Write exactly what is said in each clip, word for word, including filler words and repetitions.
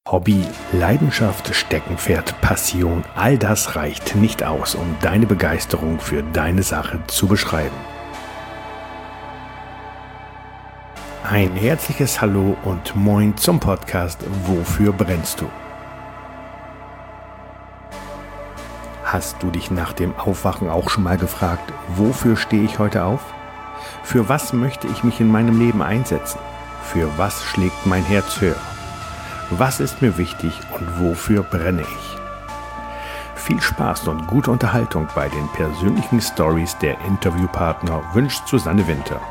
Hobby, Leidenschaft, Steckenpferd, Passion, all das reicht nicht aus, um deine Begeisterung für deine Sache zu beschreiben. Ein herzliches Hallo und Moin zum Podcast Wofür brennst du? Hast du dich nach dem Aufwachen auch schon mal gefragt, wofür stehe ich heute auf? Für was möchte ich mich in meinem Leben einsetzen? Für was schlägt mein Herz höher? Was ist mir wichtig und wofür brenne ich? Viel Spaß und gute Unterhaltung bei den persönlichen Stories der Interviewpartner wünscht Susanne Winter.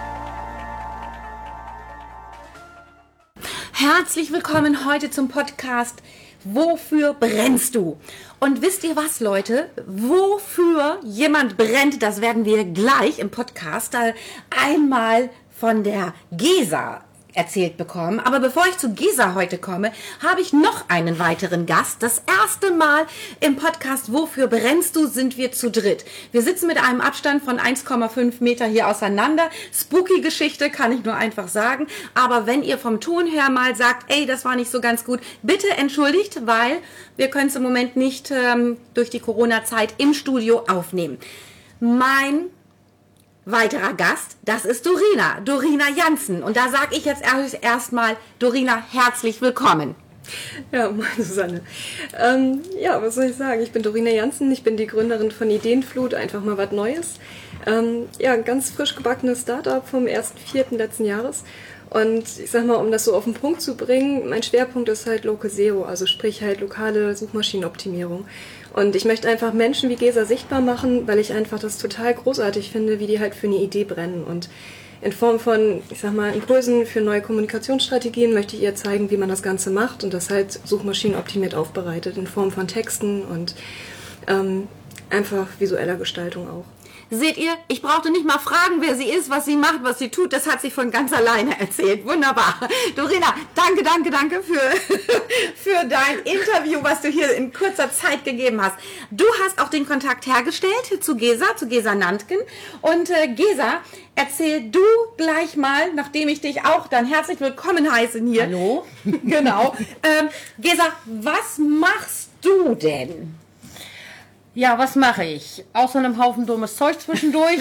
Herzlich willkommen heute zum Podcast Wofür brennst du? Und wisst ihr was, Leute? Wofür jemand brennt, das werden wir gleich im Podcast einmal von der Gesa erzählt bekommen. Aber bevor ich zu Gesa heute komme, habe ich noch einen weiteren Gast. Das erste Mal im Podcast Wofür brennst du sind wir zu dritt. Wir sitzen mit einem Abstand von eins Komma fünf Meter hier auseinander. Spooky Geschichte, kann ich nur einfach sagen. Aber wenn ihr vom Ton her mal sagt, ey, das war nicht so ganz gut, bitte entschuldigt, weil wir können es im Moment nicht ähm, durch die Corona-Zeit im Studio aufnehmen. Mein weiterer Gast, das ist Dorina, Dorina Jansen. Und da sage ich jetzt erstmal, Dorina, herzlich willkommen. Ja, moin Susanne. Ähm, ja, was soll ich sagen? Ich bin Dorina Jansen, ich bin die Gründerin von Ideenflut, einfach mal was Neues. Ähm, ja, ein ganz frisch gebackenes Startup vom ersten vierten letzten Jahres. Und ich sag mal, um das so auf den Punkt zu bringen, mein Schwerpunkt ist halt Local S E O, also sprich halt lokale Suchmaschinenoptimierung. Und ich möchte einfach Menschen wie Gesa sichtbar machen, weil ich einfach das total großartig finde, wie die halt für eine Idee brennen. Und in Form von, ich sag mal, Impulsen für neue Kommunikationsstrategien möchte ich ihr zeigen, wie man das Ganze macht und das halt suchmaschinenoptimiert aufbereitet, in Form von Texten und ähm, einfach visueller Gestaltung auch. Seht ihr, ich brauchte nicht mal fragen, wer sie ist, was sie macht, was sie tut. Das hat sie von ganz alleine erzählt. Wunderbar. Dorina, danke, danke, danke für, für dein Interview, was du hier in kurzer Zeit gegeben hast. Du hast auch den Kontakt hergestellt zu Gesa, zu Gesa Nantgen. Und äh, Gesa, erzähl du gleich mal, nachdem ich dich auch dann herzlich willkommen heiße hier. Hallo. Genau. Ähm, Gesa, was machst du denn? Ja, was mache ich? Außer einem Haufen dummes Zeug zwischendurch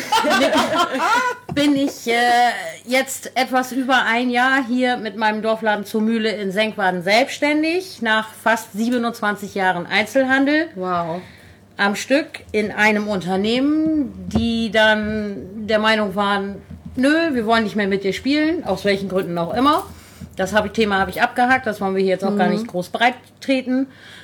bin ich äh, jetzt etwas über ein Jahr hier mit meinem Dorfladen zur Mühle in Senkwaden selbstständig, nach fast siebenundzwanzig Jahren Einzelhandel. Wow. Am Stück in einem Unternehmen, die dann der Meinung waren, nö, wir wollen nicht mehr mit dir spielen, aus welchen Gründen auch immer. Das hab ich, Thema habe ich abgehakt, das wollen wir hier jetzt auch mhm. gar nicht groß breit treten.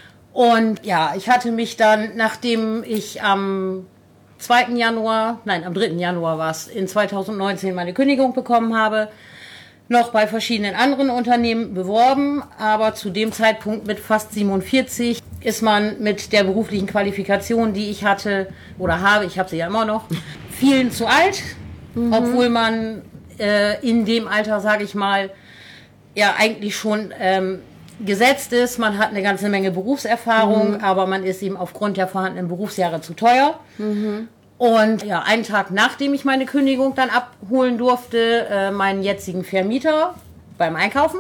Und ja, ich hatte mich dann, nachdem ich am zweiten Januar, nein, am dritten Januar war es, in zweitausendneunzehn meine Kündigung bekommen habe, noch bei verschiedenen anderen Unternehmen beworben. Aber zu dem Zeitpunkt mit fast siebenundvierzig ist man mit der beruflichen Qualifikation, die ich hatte oder habe, ich habe sie ja immer noch, vielen zu alt. Mhm. Obwohl man äh, in dem Alter, sage ich mal, ja eigentlich schon Ähm, gesetzt ist, man hat eine ganze Menge Berufserfahrung, mhm. aber man ist ihm aufgrund der vorhandenen Berufsjahre zu teuer. Mhm. Und ja, einen Tag nachdem ich meine Kündigung dann abholen durfte, äh, meinen jetzigen Vermieter beim Einkaufen.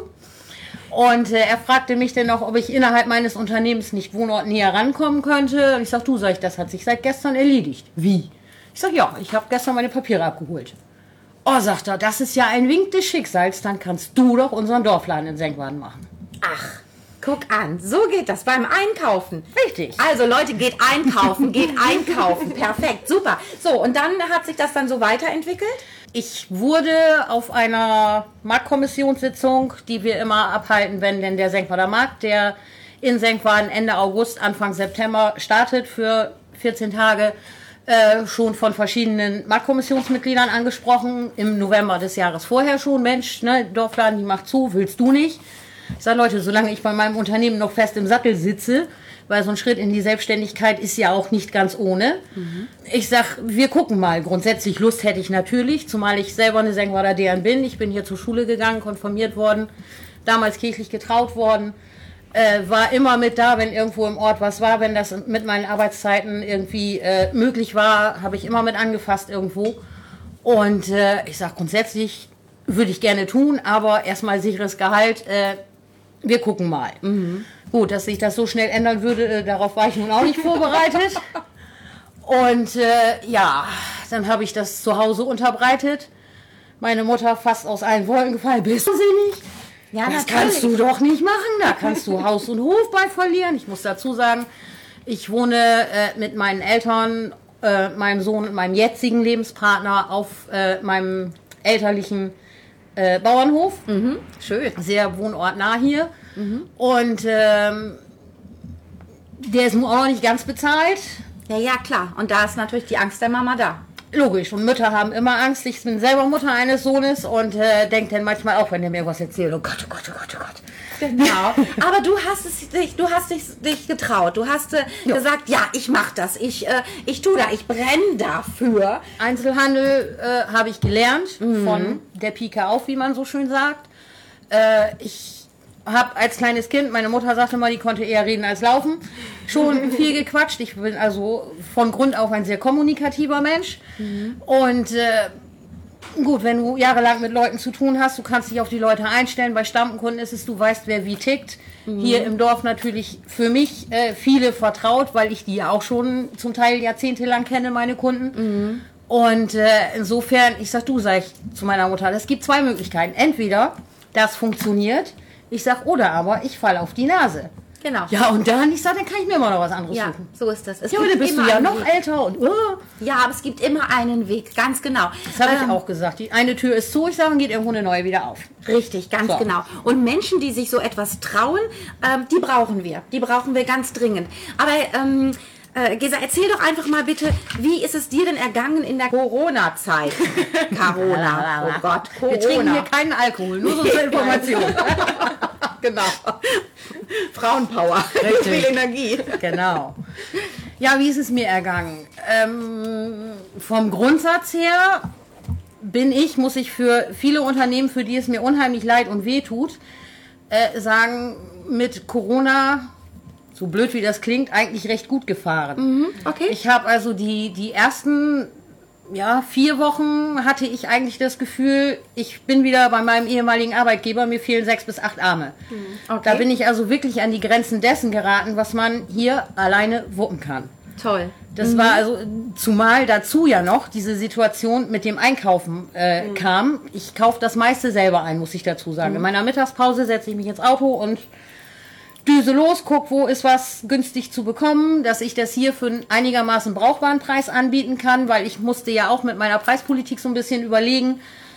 Und äh, er fragte mich dann noch, ob ich innerhalb meines Unternehmens nicht Wohnort näher rankommen könnte. Und ich sag, du, sag ich, das hat sich seit gestern erledigt. Wie? Ich sag, ja, ich habe gestern meine Papiere abgeholt. Oh, sagt er, das ist ja ein Wink des Schicksals, dann kannst du doch unseren Dorfladen in Senkwaden machen. Ach, guck an, so geht das beim Einkaufen. Richtig. Also Leute, geht einkaufen, geht einkaufen. Perfekt, super. So, und dann hat sich das dann so weiterentwickelt? Ich wurde auf einer Marktkommissionssitzung, die wir immer abhalten, wenn denn der Senkwader Markt, der in Senkwaden Ende August, Anfang September startet für vierzehn Tage, äh, schon von verschiedenen Marktkommissionsmitgliedern angesprochen. Im November des Jahres vorher schon. Mensch, ne, Dorfladen, die macht zu, willst du nicht? Ich sage, Leute, solange ich bei meinem Unternehmen noch fest im Sattel sitze, weil so ein Schritt in die Selbstständigkeit ist ja auch nicht ganz ohne. Mhm. Ich sag, wir gucken mal. Grundsätzlich Lust hätte ich natürlich, zumal ich selber eine Senkwader D N bin. Ich bin hier zur Schule gegangen, konfirmiert worden, damals kirchlich getraut worden, äh, war immer mit da, wenn irgendwo im Ort was war, wenn das mit meinen Arbeitszeiten irgendwie äh, möglich war, habe ich immer mit angefasst irgendwo. Und äh, ich sag, grundsätzlich würde ich gerne tun, aber erstmal sicheres Gehalt, äh, wir gucken mal. Mhm. Gut, dass sich das so schnell ändern würde, äh, darauf war ich nun auch nicht vorbereitet. Und äh, ja, dann habe ich das zu Hause unterbreitet. Meine Mutter fast aus allen Wolken gefallen. Bist du sie nicht? Ja, das kannst du doch nicht machen. Da kannst du Haus und Hof bei verlieren. Ich muss dazu sagen, ich wohne äh, mit meinen Eltern, äh, meinem Sohn und meinem jetzigen Lebenspartner auf äh, meinem elterlichen äh, Bauernhof. Mhm. Schön. Sehr wohnortnah hier. Mhm. Und ähm, der ist nun auch noch nicht ganz bezahlt. Ja, ja, klar. Und da ist natürlich die Angst der Mama da. Logisch. Und Mütter haben immer Angst. Ich bin selber Mutter eines Sohnes und äh, denke dann manchmal auch, wenn der mir was erzählt, oh Gott, oh Gott, oh Gott, oh Gott. Genau. Aber du hast es dich, du hast dich, dich getraut. Du hast äh, ja. gesagt, ja, ich mach das. Ich, äh, ich tue da, ich brenne dafür. Einzelhandel äh, habe ich gelernt, mhm. von der Pike auf, wie man so schön sagt. Äh, ich habe als kleines Kind, meine Mutter sagte mal, die konnte eher reden als laufen, schon viel gequatscht. Ich bin also von Grund auf ein sehr kommunikativer Mensch. Mhm. Und äh, gut, wenn du jahrelang mit Leuten zu tun hast, du kannst dich auf die Leute einstellen. Bei Stammkunden ist es, du weißt, wer wie tickt. Mhm. Hier im Dorf natürlich für mich äh, viele vertraut, weil ich die ja auch schon zum Teil jahrzehntelang kenne, meine Kunden. Mhm. Und äh, insofern, ich sag du, sag ich zu meiner Mutter, es gibt zwei Möglichkeiten. Entweder das funktioniert, ich sag, oder aber ich falle auf die Nase. Genau. Ja, und dann, ich sag, dann kann ich mir immer noch was anderes ja, suchen. So ist das. Es ja, aber dann bist du ja noch Weg. älter und uh. Ja, aber es gibt immer einen Weg, ganz genau. Das habe ähm, ich auch gesagt. Die eine Tür ist zu, ich sage, geht irgendwo eine neue wieder auf. Richtig, ganz so. Genau. Und Menschen, die sich so etwas trauen, ähm, die brauchen wir. Die brauchen wir ganz dringend. Aber ähm, Äh, Gesa, erzähl doch einfach mal bitte, wie ist es dir denn ergangen in der Corona-Zeit? Corona, oh Gott, Corona. Wir trinken hier keinen Alkohol, nur so zur Information. Genau. Frauenpower, so viel Energie. Genau. Ja, wie ist es mir ergangen? Ähm, vom Grundsatz her bin ich, muss ich für viele Unternehmen, für die es mir unheimlich leid und weh tut, äh, sagen, mit Corona, so blöd wie das klingt, eigentlich recht gut gefahren. Mhm, okay. Ich habe also die, die ersten ja, vier Wochen hatte ich eigentlich das Gefühl, ich bin wieder bei meinem ehemaligen Arbeitgeber, mir fehlen sechs bis acht Arme. Mhm, okay. Da bin ich also wirklich an die Grenzen dessen geraten, was man hier alleine wuppen kann. Toll. Das mhm. war also, zumal dazu ja noch diese Situation mit dem Einkaufen äh, mhm. kam. Ich kaufe das meiste selber ein, muss ich dazu sagen. Mhm. In meiner Mittagspause setze ich mich ins Auto und düse los, guck, wo ist was günstig zu bekommen, dass ich das hier für einen einigermaßen brauchbaren Preis anbieten kann, weil ich musste ja auch mit meiner Preispolitik so ein bisschen überlegen,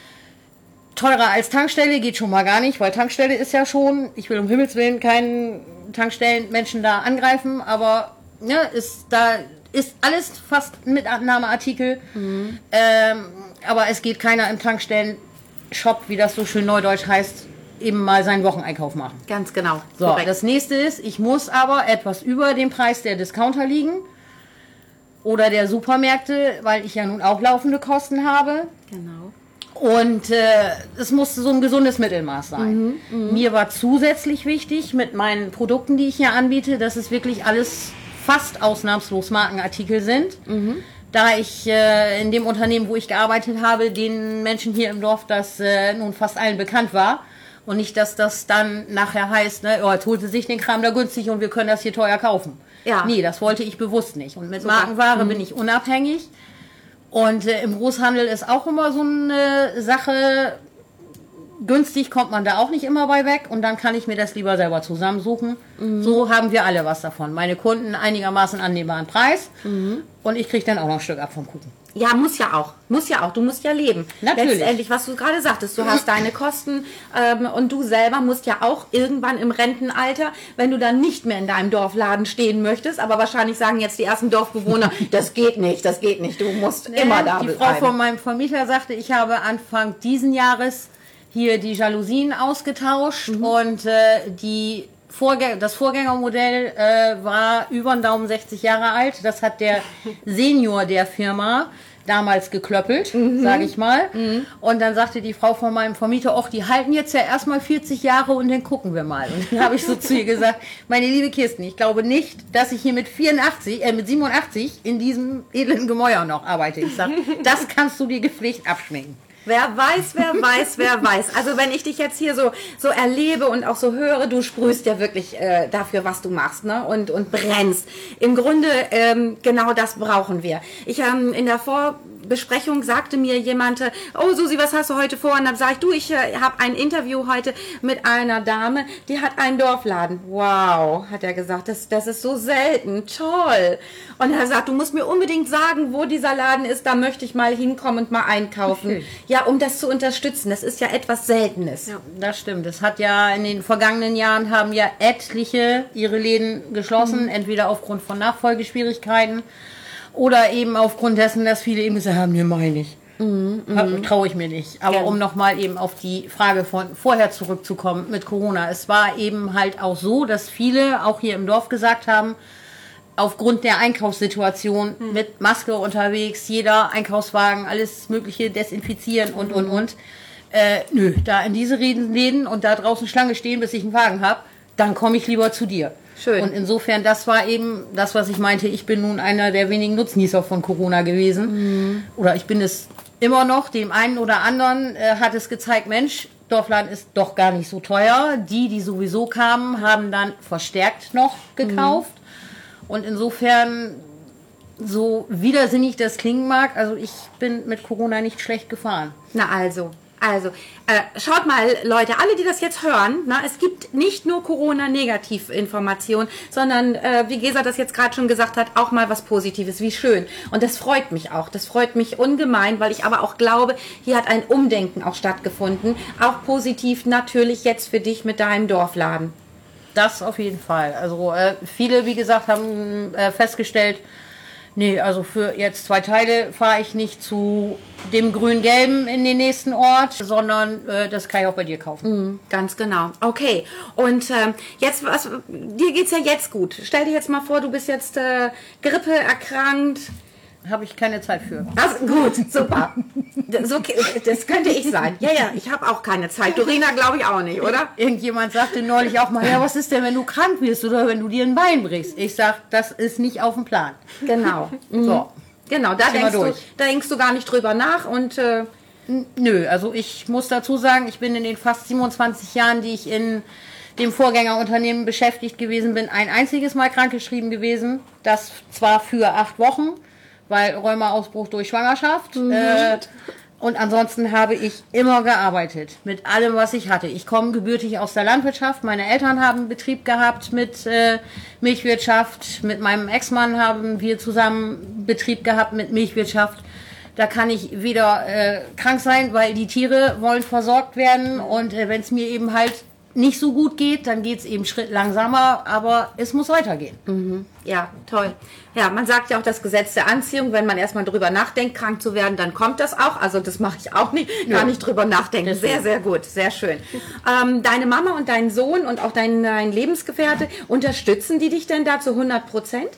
teurer als Tankstelle geht schon mal gar nicht, weil Tankstelle ist ja schon, ich will um Himmels Willen keinen Tankstellenmenschen da angreifen, aber ne, ist, da ist alles fast Mitnahmeartikel, mhm. ähm, aber es geht keiner im Tankstellen-Shop, wie das so schön neudeutsch heißt, eben mal seinen Wocheneinkauf machen. Ganz genau. So, korrekt. Das nächste ist, ich muss aber etwas über dem Preis der Discounter liegen oder der Supermärkte, weil ich ja nun auch laufende Kosten habe. Genau. Und äh, es musste so ein gesundes Mittelmaß sein. Mhm, mh. Mir war zusätzlich wichtig mit meinen Produkten, die ich hier anbiete, dass es wirklich alles fast ausnahmslos Markenartikel sind. Mhm. Da ich äh, in dem Unternehmen, wo ich gearbeitet habe, den Menschen hier im Dorf das äh, nun fast allen bekannt war. Und nicht, dass das dann nachher heißt, ne, oh, jetzt holt sie sich den Kram da günstig und wir können das hier teuer kaufen. Ja. Nee, das wollte ich bewusst nicht. Und mit Super. Markenware mhm. bin ich unabhängig. Und äh, im Großhandel ist auch immer so eine Sache, günstig kommt man da auch nicht immer bei weg. Und dann kann ich mir das lieber selber zusammensuchen. Mhm. So haben wir alle was davon. Meine Kunden einigermaßen annehmbaren Preis. Mhm. Und ich kriege dann auch noch ein Stück ab vom Kuchen. Ja, muss ja auch. Muss ja auch. Du musst ja leben. Natürlich. Letztendlich, was du gerade sagtest, du hast deine Kosten ähm, und du selber musst ja auch irgendwann im Rentenalter, wenn du dann nicht mehr in deinem Dorfladen stehen möchtest, aber wahrscheinlich sagen jetzt die ersten Dorfbewohner, das geht nicht, das geht nicht, du musst nee, immer da bleiben. Die Frau von meinem Vermieter sagte, ich habe Anfang diesen Jahres hier die Jalousien ausgetauscht mhm. und äh, die Vorgänger, das Vorgängermodell äh, war über den Daumen sechzig Jahre alt. Das hat der Senior der Firma damals geklöppelt, mhm. sage ich mal. Mhm. Und dann sagte die Frau von meinem Vermieter, ach, die halten jetzt ja erstmal vierzig Jahre und dann gucken wir mal. Und dann habe ich so zu ihr gesagt, meine liebe Kirsten, ich glaube nicht, dass ich hier mit vierundachtzig, äh, mit siebenundachtzig in diesem edlen Gemäuer noch arbeite. Ich sage, das kannst du dir gepflegt abschminken. Wer weiß, wer weiß, wer weiß. Also wenn ich dich jetzt hier so, so erlebe und auch so höre, du sprühst ja wirklich äh, dafür, was du machst, ne? Und, und brennst. Im Grunde, ähm, genau das brauchen wir. Ich ähm, in der Vorbesprechung sagte mir jemand, oh Susi, was hast du heute vor? Und dann sage ich, du, ich äh, habe ein Interview heute mit einer Dame, die hat einen Dorfladen. Wow, hat er gesagt, das, das ist so selten, toll. Und er sagt, du musst mir unbedingt sagen, wo dieser Laden ist, da möchte ich mal hinkommen und mal einkaufen. Okay. Ja, um das zu unterstützen. Das ist ja etwas Seltenes. Ja, das stimmt. Es hat ja in den vergangenen Jahren haben ja etliche ihre Läden geschlossen, mhm. entweder aufgrund von Nachfolgeschwierigkeiten oder eben aufgrund dessen, dass viele eben gesagt haben, nee, mach ich nicht. Mhm, mhm. Traue ich mir nicht. Aber Gerne. Um nochmal eben auf die Frage von vorher zurückzukommen mit Corona. Es war eben halt auch so, dass viele auch hier im Dorf gesagt haben, aufgrund der Einkaufssituation mhm. mit Maske unterwegs, jeder Einkaufswagen, alles Mögliche desinfizieren und, und, und. Äh, nö, da in diese Läden und da draußen Schlange stehen, bis ich einen Wagen habe, dann komme ich lieber zu dir. Schön. Und insofern, das war eben das, was ich meinte. Ich bin nun einer der wenigen Nutznießer von Corona gewesen. Mhm. Oder ich bin es immer noch. Dem einen oder anderen äh, hat es gezeigt, Mensch, Dorfladen ist doch gar nicht so teuer. Die, die sowieso kamen, haben dann verstärkt noch gekauft. Mhm. Und insofern, so widersinnig das klingen mag, also ich bin mit Corona nicht schlecht gefahren. Na also, also, äh, schaut mal, Leute, alle, die das jetzt hören, na, es gibt nicht nur Corona-Negativinformationen, sondern, äh, wie Gesa das jetzt gerade schon gesagt hat, auch mal was Positives, wie schön. Und das freut mich auch, das freut mich ungemein, weil ich aber auch glaube, hier hat ein Umdenken auch stattgefunden, auch positiv natürlich jetzt für dich mit deinem Dorfladen. Das auf jeden Fall. Also äh, viele, wie gesagt, haben äh, festgestellt, nee, also für jetzt zwei Teile fahre ich nicht zu dem grün-gelben in den nächsten Ort, sondern äh, das kann ich auch bei dir kaufen. Mhm, ganz genau. Okay. Und ähm, jetzt, was, dir geht's ja jetzt gut. Stell dir jetzt mal vor, du bist jetzt äh, Grippe erkrankt. Habe ich keine Zeit für. Also, gut, super. Das, okay, das könnte ich sein. Ja, ja, ich habe auch keine Zeit. Dorina glaube ich auch nicht, oder? Irgendjemand sagte neulich auch mal, ja, was ist denn, wenn du krank wirst oder wenn du dir ein Bein brichst? Ich sag, das ist nicht auf dem Plan. Genau. So. Genau, da denkst, du, da denkst du gar nicht drüber nach und... Äh, Nö, also ich muss dazu sagen, ich bin in den fast siebenundzwanzig Jahren, die ich in dem Vorgängerunternehmen beschäftigt gewesen bin, ein einziges Mal krankgeschrieben gewesen. Das zwar für acht Wochen, weil Rheumaausbruch durch Schwangerschaft. Mhm. Äh, und ansonsten habe ich immer gearbeitet mit allem, was ich hatte. Ich komme gebürtig aus der Landwirtschaft. Meine Eltern haben einen Betrieb gehabt mit äh, Milchwirtschaft. Mit meinem Ex-Mann haben wir zusammen Betrieb gehabt mit Milchwirtschaft. Da kann ich weder äh, krank sein, weil die Tiere wollen versorgt werden. Und äh, wenn es mir eben halt nicht so gut geht, dann geht es eben Schritt langsamer, aber es muss weitergehen. Mhm. Ja, toll. Ja, man sagt ja auch das Gesetz der Anziehung, wenn man erstmal drüber nachdenkt, krank zu werden, dann kommt das auch. Also das mache ich auch nicht, gar ja. nicht drüber nachdenken. Deswegen. Sehr, sehr gut, sehr schön. Ähm, deine Mama und dein Sohn und auch dein, dein Lebensgefährte, unterstützen die dich denn da zu hundert Prozent?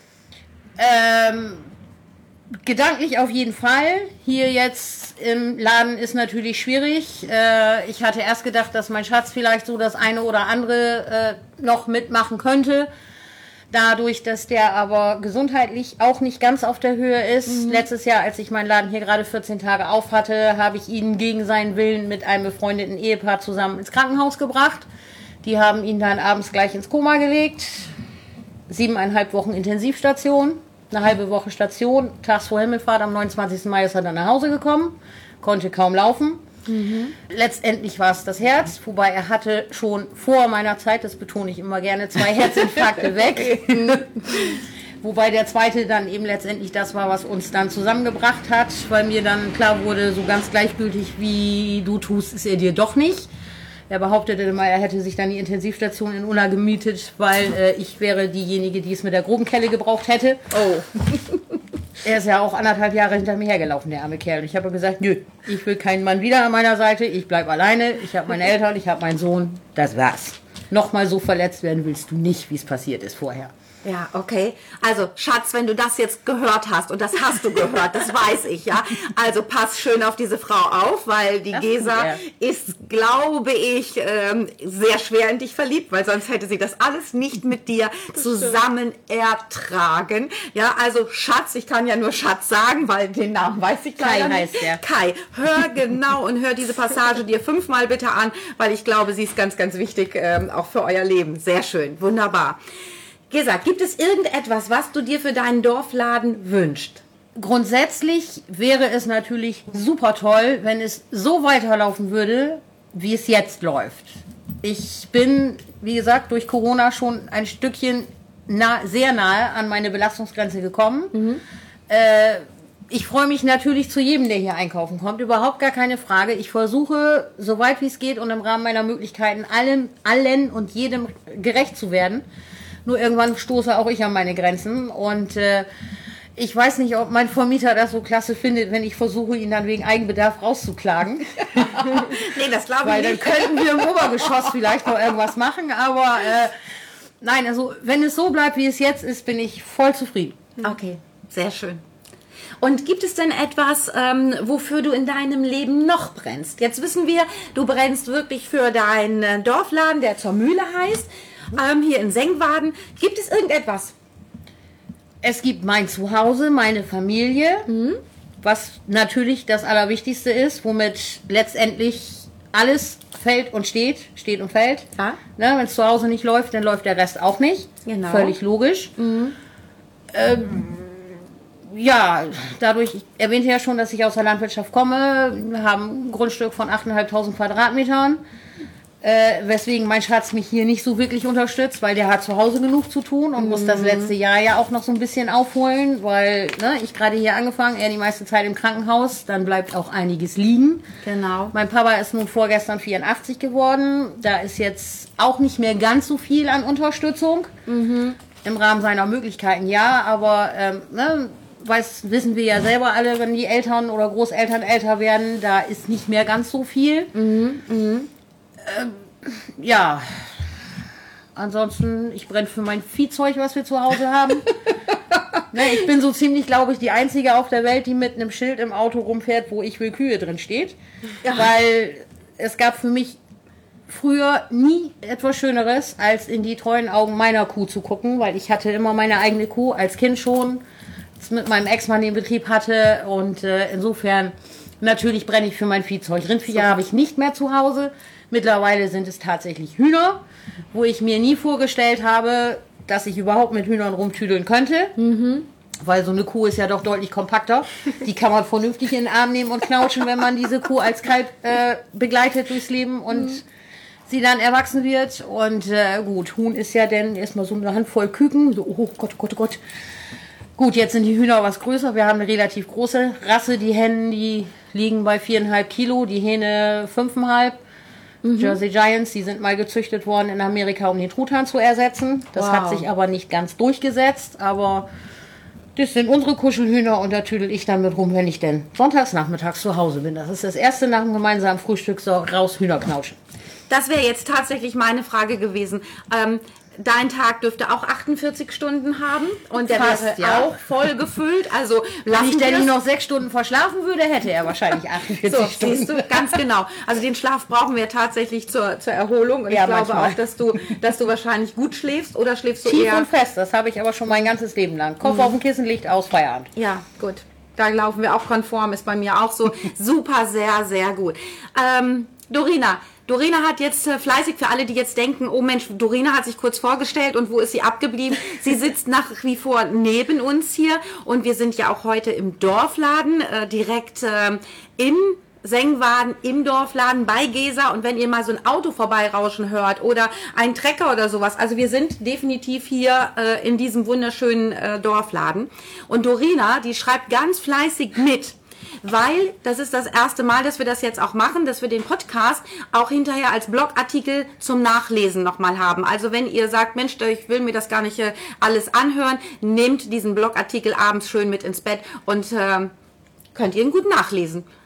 Ähm... Gedanklich auf jeden Fall. Hier jetzt im Laden ist natürlich schwierig. Äh, ich hatte erst gedacht, dass mein Schatz vielleicht so das eine oder andere äh, noch mitmachen könnte. Dadurch, dass der aber gesundheitlich auch nicht ganz auf der Höhe ist. Mhm. Letztes Jahr, als ich meinen Laden hier gerade vierzehn Tage auf hatte, habe ich ihn gegen seinen Willen mit einem befreundeten Ehepaar zusammen ins Krankenhaus gebracht. Die haben ihn dann abends gleich ins Koma gelegt. Siebeneinhalb Wochen Intensivstation. Eine halbe Woche Station, tags vor Himmelfahrt, am neunundzwanzigsten Mai ist er dann nach Hause gekommen, konnte kaum laufen. Mhm. Letztendlich war es das Herz, wobei er hatte schon vor meiner Zeit, das betone ich immer gerne, zwei Herzinfarkte weg. Wobei der zweite dann eben letztendlich das war, was uns dann zusammengebracht hat, weil mir dann klar wurde, so ganz gleichgültig wie du tust, ist er dir doch nicht. Er behauptete immer, er hätte sich dann die Intensivstation in Unna gemietet, weil äh, ich wäre diejenige, die es mit der groben Kelle gebraucht hätte. Oh. Er ist ja auch anderthalb Jahre hinter mir hergelaufen, der arme Kerl. Und ich habe gesagt, nö, ich will keinen Mann wieder an meiner Seite, ich bleibe alleine, ich habe meine Eltern, ich habe meinen Sohn, das war's. nochmal so verletzt werden willst du nicht, wie es passiert ist vorher. Ja, okay. Also, Schatz, wenn du das jetzt gehört hast, und das hast du gehört, das weiß ich, ja. Also, pass schön auf diese Frau auf, weil die Das Gesa tut er. ist, glaube ich, ähm, sehr schwer in dich verliebt, weil sonst hätte sie das alles nicht mit dir zusammen ertragen. Ja, also, Schatz, ich kann ja nur Schatz sagen, weil den Namen weiß ich Kai leider heißt nicht. der. Kai, hör genau und hör diese Passage dir fünfmal bitte an, weil ich glaube, sie ist ganz, ganz wichtig, ähm, auch für euer Leben. Sehr schön, wunderbar. Gesa, gibt es irgendetwas, was du dir für deinen Dorfladen wünschst? Grundsätzlich wäre es natürlich super toll, wenn es so weiterlaufen würde, wie es jetzt läuft. Ich bin, wie gesagt, durch Corona schon ein Stückchen nah, sehr nahe an meine Belastungsgrenze gekommen. Mhm. Äh, ich freue mich natürlich zu jedem, der hier einkaufen kommt. Überhaupt gar keine Frage. Ich versuche, so weit wie es geht und im Rahmen meiner Möglichkeiten, allem, allen und jedem gerecht zu werden. Nur irgendwann stoße auch ich an meine Grenzen und äh, ich weiß nicht, ob mein Vermieter das so klasse findet, wenn ich versuche, ihn dann wegen Eigenbedarf rauszuklagen. Nee, das glaube ich Weil dann nicht. könnten wir im Obergeschoss vielleicht noch irgendwas machen, aber äh, nein, also wenn es so bleibt, wie es jetzt ist, bin ich voll zufrieden. Okay, sehr schön. Und gibt es denn etwas, ähm, wofür du in deinem Leben noch brennst? Jetzt wissen wir, du brennst wirklich für deinen äh, Dorfladen, der zur Mühle heißt. Ähm, hier in Sengwaden. Gibt es irgendetwas? Es gibt mein Zuhause, meine Familie, mhm. was natürlich das Allerwichtigste ist, womit letztendlich alles fällt und steht, steht und fällt. Ja. Ne, wenn es zu Hause nicht läuft, dann läuft der Rest auch nicht. Genau. Völlig logisch. Mhm. Ähm, ja, dadurch, ich erwähnte ja schon, dass ich aus der Landwirtschaft komme. Wir haben ein Grundstück von achttausendfünfhundert Quadratmetern. Äh, weswegen mein Schatz mich hier nicht so wirklich unterstützt, weil der hat zu Hause genug zu tun und mhm. muss das letzte Jahr ja auch noch so ein bisschen aufholen, weil ne, ich gerade hier angefangen, er die meiste Zeit im Krankenhaus, dann bleibt auch einiges liegen. Genau. Mein Papa ist nun vorgestern vierundachtzig geworden, da ist jetzt auch nicht mehr ganz so viel an Unterstützung, mhm. im Rahmen seiner Möglichkeiten ja, aber ähm, ne, weiß, wissen wir ja selber alle, wenn die Eltern oder Großeltern älter werden, da ist nicht mehr ganz so viel. Mhm. Mhm. Ähm, ja, ansonsten, ich brenne für mein Viehzeug, was wir zu Hause haben. Ne, ich bin so ziemlich, glaube ich, die Einzige auf der Welt, die mit einem Schild im Auto rumfährt, wo ich will Kühe drin steht. Ja. Weil es gab für mich früher nie etwas Schöneres, als in die treuen Augen meiner Kuh zu gucken, weil ich hatte immer meine eigene Kuh, als Kind schon, das mit meinem Ex-Mann den Betrieb hatte und äh, insofern, natürlich brenne ich für mein Viehzeug. Rindviecher habe ich nicht mehr zu Hause. Mittlerweile sind es tatsächlich Hühner, wo ich mir nie vorgestellt habe, dass ich überhaupt mit Hühnern rumtüdeln könnte. Mhm. Weil so eine Kuh ist ja doch deutlich kompakter. Die kann man vernünftig in den Arm nehmen und knautschen, wenn man diese Kuh als Kalb äh, begleitet durchs Leben und mhm. sie dann erwachsen wird. Und äh, gut, Huhn ist ja dann erstmal so eine Handvoll Küken. So, oh Gott, oh Gott, oh Gott. Gut, jetzt sind die Hühner was größer. Wir haben eine relativ große Rasse. Die Hennen, die liegen bei viereinhalb Kilo, die Hähne fünfeinhalb. Mhm. Jersey Giants, die sind mal gezüchtet worden in Amerika, um den Truthahn zu ersetzen. Das wow. hat sich aber nicht ganz durchgesetzt, aber das sind unsere Kuschelhühner und da tüdel ich dann mit rum, wenn ich denn sonntags nachmittags zu Hause bin. Das ist das erste nach dem gemeinsamen Frühstück, so raus Hühner knautschen. Das wäre jetzt tatsächlich meine Frage gewesen. Ähm, Dein Tag dürfte auch achtundvierzig Stunden haben und der Fast, wäre ja. auch voll gefüllt. Also wenn ich denn noch sechs Stunden verschlafen würde, hätte er wahrscheinlich achtundvierzig so, Stunden. Siehst du, ganz genau. Also den Schlaf brauchen wir tatsächlich zur, zur Erholung. Und ja, ich glaube manchmal. auch, dass du, dass du wahrscheinlich gut schläfst oder schläfst du Tief eher... und fest, das habe ich aber schon mein ganzes Leben lang. Kopf mhm. auf dem Kissen, Licht aus, Feierabend. Ja, gut. Da laufen wir auch konform, ist bei mir auch so. Super, sehr, sehr gut. Ähm, Dorina, Dorina hat jetzt äh, fleißig, für alle, die jetzt denken, oh Mensch, Dorina hat sich kurz vorgestellt und wo ist sie abgeblieben? Sie sitzt nach wie vor neben uns hier und wir sind ja auch heute im Dorfladen, äh, direkt äh, in Sengwaden, im Dorfladen bei Gesa, und wenn ihr mal so ein Auto vorbeirauschen hört oder ein Trecker oder sowas, also wir sind definitiv hier äh, in diesem wunderschönen äh, Dorfladen. Und Dorina, die schreibt ganz fleißig mit. Weil das ist das erste Mal, dass wir das jetzt auch machen, dass wir den Podcast auch hinterher als Blogartikel zum Nachlesen nochmal haben. Also wenn ihr sagt, Mensch, ich will mir das gar nicht äh, alles anhören, nehmt diesen Blogartikel abends schön mit ins Bett und äh, könnt ihr ihn gut nachlesen.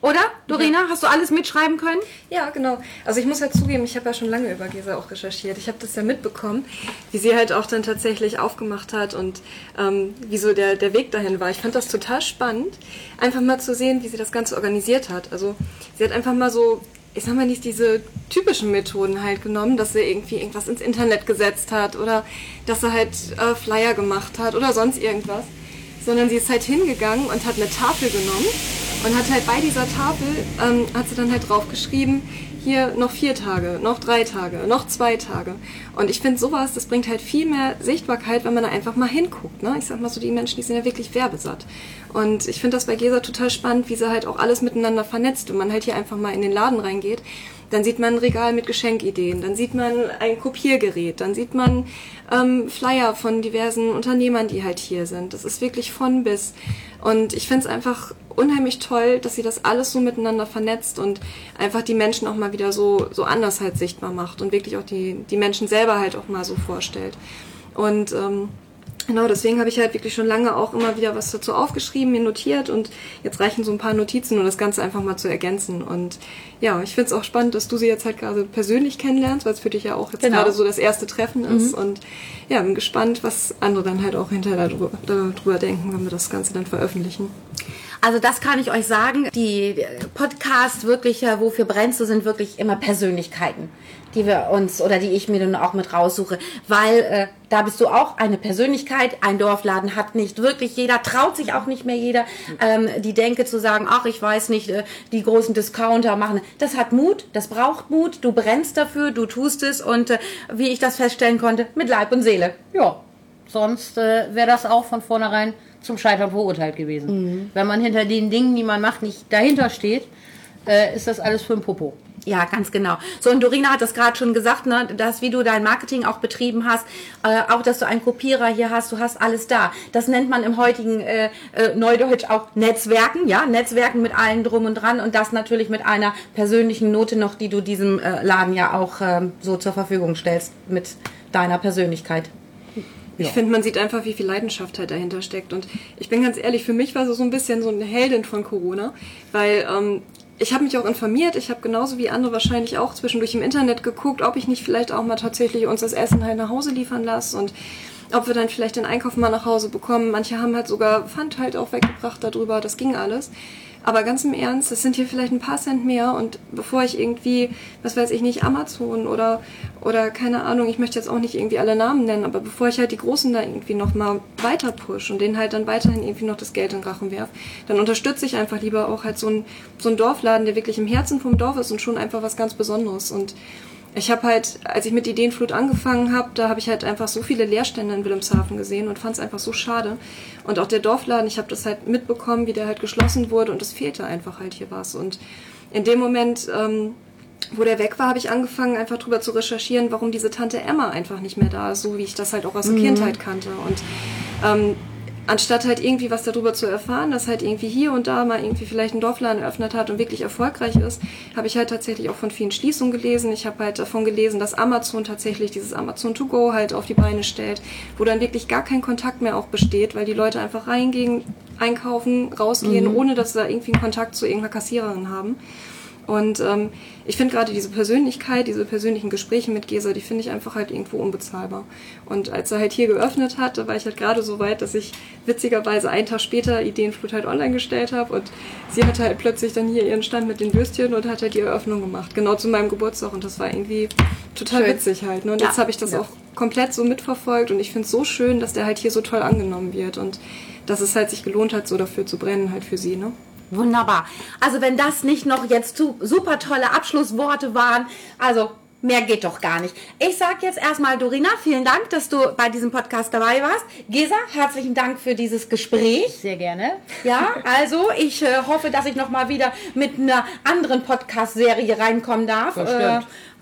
Oder, Dorina? Ja. Hast du alles mitschreiben können? Ja, genau. Also ich muss halt zugeben, ich habe ja schon lange über Gesa auch recherchiert. Ich habe das ja mitbekommen, wie sie halt auch dann tatsächlich aufgemacht hat und ähm, wie so der, der Weg dahin war. Ich fand das total spannend, einfach mal zu sehen, wie sie das Ganze organisiert hat. Also sie hat einfach mal so, ich sag mal nicht diese typischen Methoden halt genommen, dass sie irgendwie irgendwas ins Internet gesetzt hat oder dass sie halt äh, Flyer gemacht hat oder sonst irgendwas, sondern sie ist halt hingegangen und hat eine Tafel genommen und hat halt bei dieser Tafel, ähm, hat sie dann halt draufgeschrieben, hier noch vier Tage, noch drei Tage, noch zwei Tage. Und ich finde sowas, das bringt halt viel mehr Sichtbarkeit, wenn man da einfach mal hinguckt. Ne? Ich sag mal so, die Menschen, die sind ja wirklich werbesatt. Und ich finde das bei Gesa total spannend, wie sie halt auch alles miteinander vernetzt. Wenn man halt hier einfach mal in den Laden reingeht, dann sieht man ein Regal mit Geschenkideen, dann sieht man ein Kopiergerät, dann sieht man ähm, Flyer von diversen Unternehmern, die halt hier sind. Das ist wirklich von bis. Und ich finde es einfach unheimlich toll, dass sie das alles so miteinander vernetzt und einfach die Menschen auch mal wieder so, so anders halt sichtbar macht und wirklich auch die, die Menschen selber halt auch mal so vorstellt. Und ähm, genau, deswegen habe ich halt wirklich schon lange auch immer wieder was dazu aufgeschrieben, mir notiert und jetzt reichen so ein paar Notizen, um das Ganze einfach mal zu ergänzen. Und ja, ich finde es auch spannend, dass du sie jetzt halt gerade persönlich kennenlernst, weil es für dich ja auch jetzt genau. gerade so das erste Treffen ist. Mhm. Und ja, bin gespannt, was andere dann halt auch hinterher darüber, darüber denken, wenn wir das Ganze dann veröffentlichen. Also das kann ich euch sagen, die Podcasts wirklich, wofür brennst du, sind wirklich immer Persönlichkeiten, die wir uns oder die ich mir dann auch mit raussuche, weil äh, da bist du auch eine Persönlichkeit, ein Dorfladen hat nicht wirklich jeder, traut sich auch nicht mehr jeder, ähm, die Denke zu sagen, ach ich weiß nicht, äh, die großen Discounter machen, das hat Mut, das braucht Mut, du brennst dafür, du tust es und äh, wie ich das feststellen konnte, mit Leib und Seele. Ja, sonst äh, wäre das auch von vornherein zum Scheitern verurteilt gewesen. Mhm. Wenn man hinter den Dingen, die man macht, nicht dahinter steht, äh, ist das alles für ein Popo. Ja, ganz genau. So, und Dorina hat das gerade schon gesagt, ne, dass wie du dein Marketing auch betrieben hast, äh, auch, dass du einen Kopierer hier hast, du hast alles da. Das nennt man im heutigen äh, äh, Neudeutsch auch Netzwerken, ja, Netzwerken mit allen drum und dran und das natürlich mit einer persönlichen Note noch, die du diesem äh, Laden ja auch äh, so zur Verfügung stellst mit deiner Persönlichkeit. Ich ja. finde, man sieht einfach, wie viel Leidenschaft halt dahinter steckt. Und ich bin ganz ehrlich, für mich war sie so ein bisschen so eine Heldin von Corona, weil ähm, ich habe mich auch informiert. Ich habe genauso wie andere wahrscheinlich auch zwischendurch im Internet geguckt, ob ich nicht vielleicht auch mal tatsächlich uns das Essen halt nach Hause liefern lasse und ob wir dann vielleicht den Einkauf mal nach Hause bekommen. Manche haben halt sogar Pfand halt auch weggebracht darüber. Das ging alles. Aber ganz im Ernst, es sind hier vielleicht ein paar Cent mehr und bevor ich irgendwie, was weiß ich nicht, Amazon oder oder keine Ahnung, ich möchte jetzt auch nicht irgendwie alle Namen nennen, aber bevor ich halt die Großen da irgendwie nochmal weiter push und denen halt dann weiterhin irgendwie noch das Geld in den Rachen werf, dann unterstütze ich einfach lieber auch halt so ein so ein Dorfladen, der wirklich im Herzen vom Dorf ist und schon einfach was ganz Besonderes. Und ich habe halt, als ich mit Ideenflut angefangen habe, da habe ich halt einfach so viele Leerstände in Wilhelmshaven gesehen und fand es einfach so schade. Und auch der Dorfladen, ich habe das halt mitbekommen, wie der halt geschlossen wurde und es fehlte einfach halt hier was. Und in dem Moment, ähm, wo der weg war, habe ich angefangen, einfach drüber zu recherchieren, warum diese Tante Emma einfach nicht mehr da ist, so wie ich das halt auch aus der mhm. Kindheit kannte. Und ähm, anstatt halt irgendwie was darüber zu erfahren, dass halt irgendwie hier und da mal irgendwie vielleicht ein Dorfladen eröffnet hat und wirklich erfolgreich ist, habe ich halt tatsächlich auch von vielen Schließungen gelesen. Ich habe halt davon gelesen, dass Amazon tatsächlich dieses Amazon to go halt auf die Beine stellt, wo dann wirklich gar kein Kontakt mehr auch besteht, weil die Leute einfach reingehen, einkaufen, rausgehen, mhm. ohne dass sie da irgendwie einen Kontakt zu irgendeiner Kassiererin haben. Und ähm, ich finde gerade diese Persönlichkeit, diese persönlichen Gespräche mit Gesa, die finde ich einfach halt irgendwo unbezahlbar. Und als er halt hier geöffnet hat, da war ich halt gerade so weit, dass ich witzigerweise einen Tag später Ideenflut halt online gestellt habe und sie hatte halt plötzlich dann hier ihren Stand mit den Würstchen und hat halt die Eröffnung gemacht, genau zu meinem Geburtstag und das war irgendwie total schön. Witzig halt. Ne? Und ja. jetzt habe ich das ja. auch komplett so mitverfolgt und ich finde es so schön, dass der halt hier so toll angenommen wird und dass es halt sich gelohnt hat, so dafür zu brennen halt für sie, ne? Wunderbar. Also wenn das nicht noch jetzt zu, super tolle Abschlussworte waren, also mehr geht doch gar nicht. Ich sage jetzt erstmal, Dorina, vielen Dank, dass du bei diesem Podcast dabei warst. Gesa, herzlichen Dank für dieses Gespräch. Sehr gerne. Ja, also ich äh, hoffe, dass ich nochmal wieder mit einer anderen Podcast-Serie reinkommen darf. Bestimmt. Äh,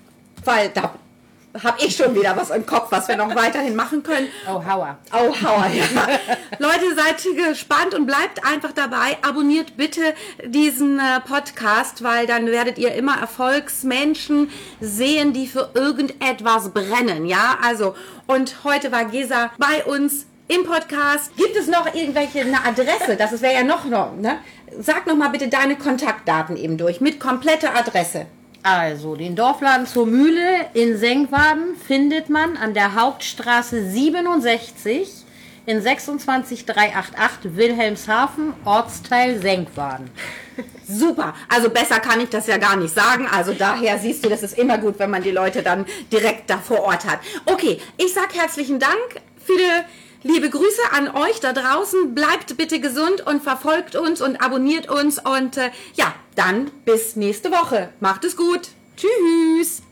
weil da habe ich schon wieder was im Kopf, was wir noch weiterhin machen können. Oh, Hauer. Oh, Hauer, ja. Leute, seid gespannt und bleibt einfach dabei. Abonniert bitte diesen äh, Podcast, weil dann werdet ihr immer Erfolgsmenschen sehen, die für irgendetwas brennen, ja? Also, und heute war Gesa bei uns im Podcast. Gibt es noch irgendwelche, eine Adresse? Das wäre ja noch, noch, ne? Sag noch mal bitte deine Kontaktdaten eben durch, mit kompletter Adresse. Also, den Dorfladen zur Mühle in Senkwaden findet man an der Hauptstraße siebenundsechzig in sechsundzwanzig dreihundertachtundachtzig Wilhelmshaven, Ortsteil Senkwaden. Super, also besser kann ich das ja gar nicht sagen, also daher siehst du, das ist immer gut, wenn man die Leute dann direkt da vor Ort hat. Okay, ich sag herzlichen Dank, viele liebe Grüße an euch da draußen, bleibt bitte gesund und verfolgt uns und abonniert uns und äh, ja, dann bis nächste Woche. Macht es gut. Tschüss.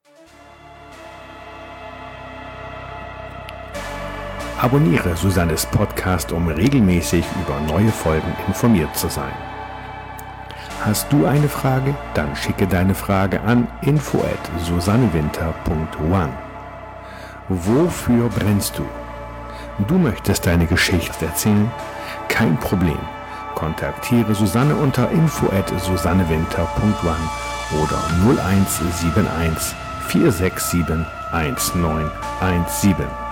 Abonniere Susannes Podcast, um regelmäßig über neue Folgen informiert zu sein. Hast du eine Frage? Dann schicke deine Frage an info at susannewinter punkt one. Wofür brennst du? Du möchtest deine Geschichte erzählen? Kein Problem. Kontaktiere Susanne unter info at susannewinter punkt one oder null eins sieben eins vier sechs sieben eins neun eins sieben.